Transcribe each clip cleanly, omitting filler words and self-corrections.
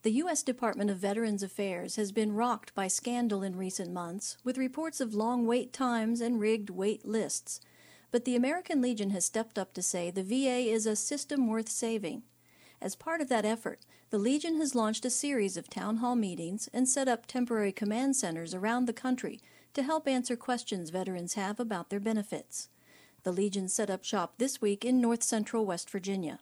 The U.S. Department of Veterans Affairs has been rocked by scandal in recent months, with reports of long wait times and rigged wait lists. But the American Legion has stepped up to say the VA is a system worth saving. As part of that effort, the Legion has launched a series of town hall meetings and set up temporary command centers around the country to help answer questions veterans have about their benefits. The Legion set up shop this week in north central West Virginia.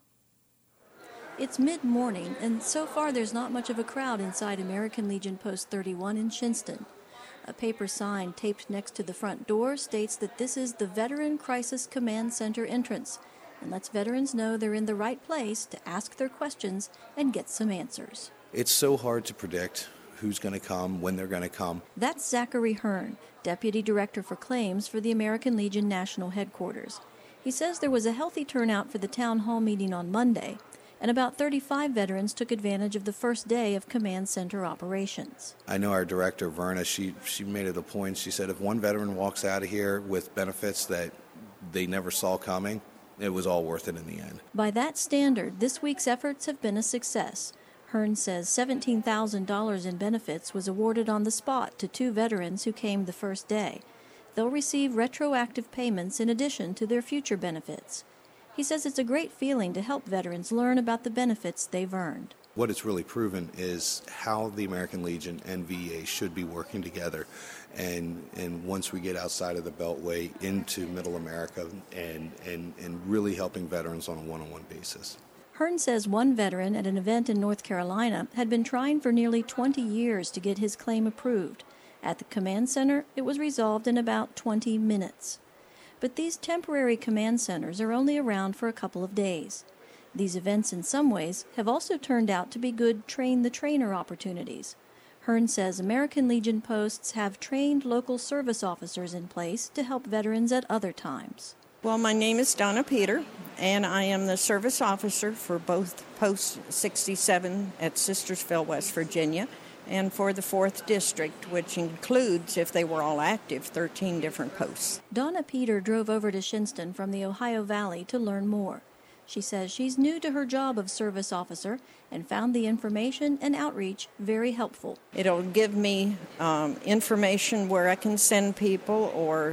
It's mid-morning, and so far there's not much of a crowd inside American Legion Post 31 in Shinston. A paper sign taped next to the front door states that this is the Veteran Crisis Command Center entrance, and lets veterans know they're in the right place to ask their questions and get some answers. It's so hard to predict who's going to come, when they're going to come. That's Zachary Hearn, Deputy Director for Claims for the American Legion National Headquarters. He says there was a healthy turnout for the town hall meeting on Monday, and about 35 veterans took advantage of the first day of command center operations. I know our director, Verna, she made it a point. She said if one veteran walks out of here with benefits that they never saw coming, it was all worth it in the end. By that standard, this week's efforts have been a success. Hearn says $17,000 in benefits was awarded on the spot to 2 veterans who came the first day. They'll receive retroactive payments in addition to their future benefits. He says it's a great feeling to help veterans learn about the benefits they've earned. What it's really proven is how the American Legion and VA should be working together. And once we get outside of the Beltway into Middle America and really helping veterans on a one-on-one basis. Hearn says one veteran at an event in North Carolina had been trying for nearly 20 years to get his claim approved. At the command center, it was resolved in about 20 minutes. But these temporary command centers are only around for a couple of days. These events, in some ways, have also turned out to be good train-the-trainer opportunities. Hearn says American Legion posts have trained local service officers in place to help veterans at other times. Well, my name is Donna Peter, and I am the service officer for both Post 67 at Sistersville, West Virginia, and for the 4th District, which includes, if they were all active, 13 different posts. Donna Peter drove over to Shinston from the Ohio Valley to learn more. She says she's new to her job of service officer and found the information and outreach very helpful. It'll give me information where I can send people, or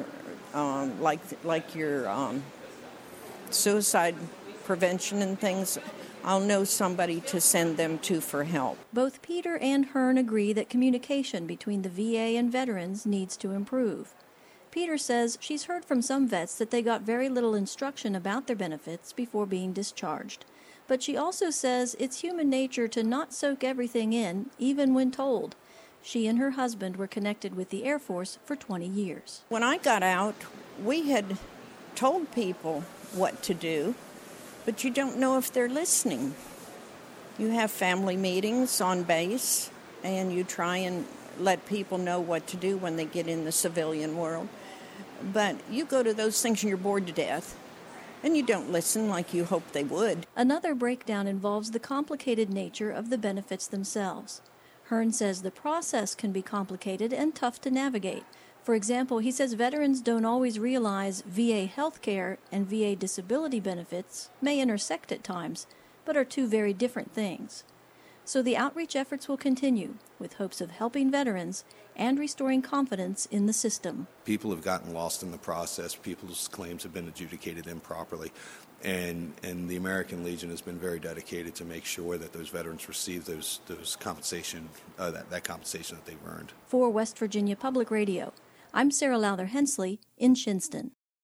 like your suicide prevention and things. I'll know somebody to send them to for help. Both Peter and Hearn agree that communication between the VA and veterans needs to improve. Peter says she's heard from some vets that they got very little instruction about their benefits before being discharged. But she also says it's human nature to not soak everything in, even when told. She and her husband were connected with the Air Force for 20 years. When I got out, we had told people what to do, but you don't know if they're listening. You have family meetings on base, and you try and let people know what to do when they get in the civilian world. But you go to those things and you're bored to death, and you don't listen like you hoped they would. Another breakdown involves the complicated nature of the benefits themselves. Hearn says the process can be complicated and tough to navigate. For example, he says veterans don't always realize VA health care and VA disability benefits may intersect at times, but are 2 very different things. So the outreach efforts will continue, with hopes of helping veterans and restoring confidence in the system. People have gotten lost in the process. People's claims have been adjudicated improperly. And the American Legion has been very dedicated to make sure that those veterans receive those compensation, that compensation that they've earned. For West Virginia Public Radio, I'm Sarah Lowther Hensley in Shinston.